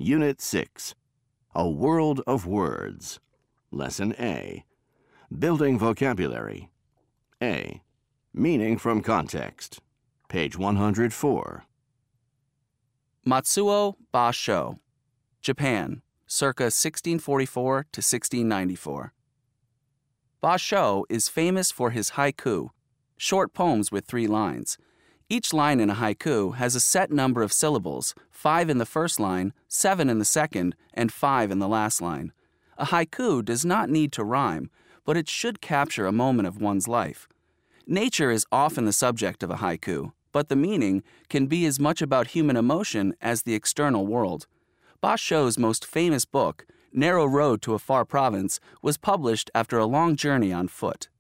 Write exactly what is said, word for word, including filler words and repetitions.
Unit six, A World of Words. Lesson A, Building Vocabulary. A, Meaning from Context. Page one hundred four. Matsuo Basho, Japan, circa sixteen forty-four to sixteen ninety-four. Basho is famous for his haiku, short poems with three lines. Each line in a haiku has a set number of syllables, five in the first line, seven in the second, and five in the last line. A haiku does not need to rhyme, but it should capture a moment of one's life. Nature is often the subject of a haiku, but the meaning can be as much about human emotion as the external world. Basho's most famous book, Narrow Road to a Far Province, was published after a long journey on foot.